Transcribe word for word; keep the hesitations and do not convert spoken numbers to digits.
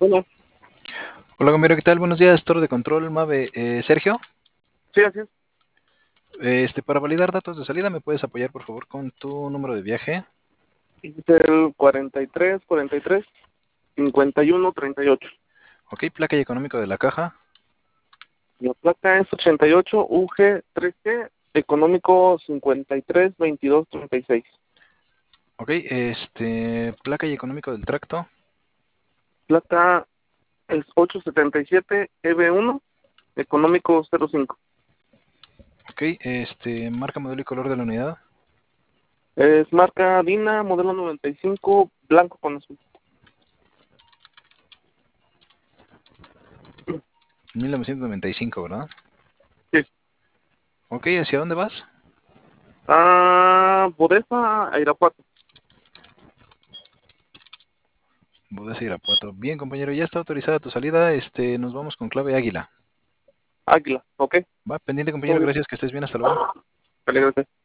Bueno, Hola, compañero, ¿qué tal? Buenos días, Toro de Control, Mave. Eh, Sergio, sí, así es. eh, este, para validar datos de salida, ¿me puedes apoyar, por favor, con tu número de viaje? Es el cuarenta y tres, cuarenta y tres, cincuenta y uno, treinta y ocho. Ok, placa y económico de la caja. La placa es ochenta y ocho U G tres G, económico cincuenta y tres, veintidós, treinta y seis. Ok, este, placa y económico del tracto. Placa es ochocientos setenta y siete E B uno, económico cero cinco. Ok, este, marca, modelo y color de la unidad. Es marca Dina, modelo noventa y cinco, blanco con azul. mil novecientos noventa y cinco, ¿verdad? Sí. Ok, ¿hacia dónde vas? Ah, Bodesa, Irapuato. Budesa, Irapuato. Bien, compañero, ya está autorizada tu salida. Este, nos vamos con clave Águila. Águila, ok. Va, pendiente, Muy compañero, bien. gracias, que estés bien, hasta luego. Vale, gracias.